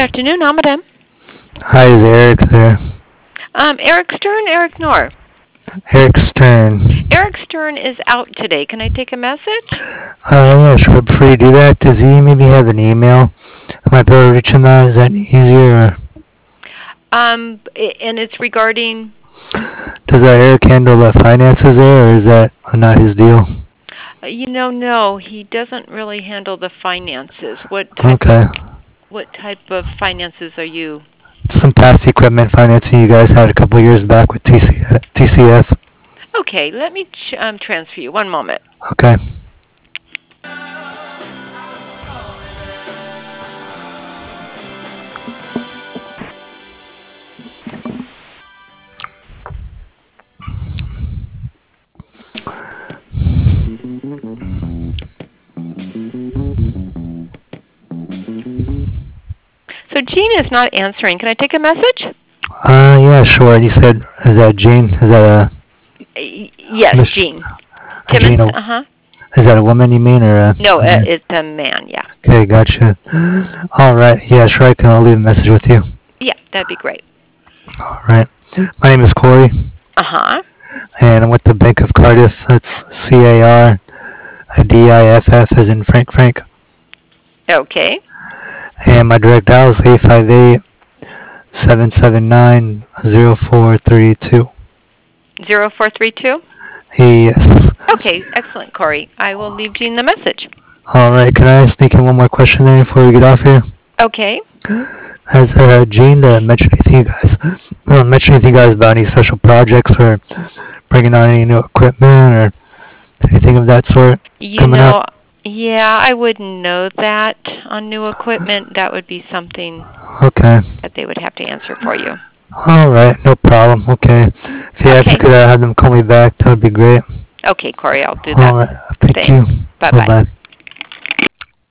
afternoon, Amadem. Hi, is Eric there? Eric Stern, Eric Nor. Eric Stern. Eric Stern is out today. Can I take a message? Yeah, sure. Before you do that, does he maybe have an email? I might be able to reach him that. Is that easier? And it's regarding... Does Eric handle the finances there, or is that not his deal? No, he doesn't really handle the finances. What type of finances are you? Some past equipment financing you guys had a couple years back with TCF. Okay, let me transfer you. One moment. Okay. So Gene is not answering. Can I take a message? Yeah, sure. You said, is that Gene? Is that yes, Gene. Gene, is that a woman you mean, or a... No, it's a man, yeah. Okay, gotcha. All right. Yeah, sure, I'll leave a message with you. Yeah, that'd be great. All right. My name is Corey. Uh-huh. And I'm with the Bank of Cardiff. That's CARDIFF as in Frank. Okay. And my direct dial is 858-779-0432. 0432? Yes. Okay, excellent, Corey. I will leave Gene the message. All right. Can I sneak in one more question there before we get off here? Okay. Has Gene mentioned anything to you guys about any special projects or bringing on any new equipment or anything of that sort coming up? Yeah, I wouldn't know that on new equipment. That would be something that they would have to answer for you. All right, no problem. Okay. If you could have them call me back, that would be great. Okay, Corey, I'll do that. All right. Thank you. Bye-bye.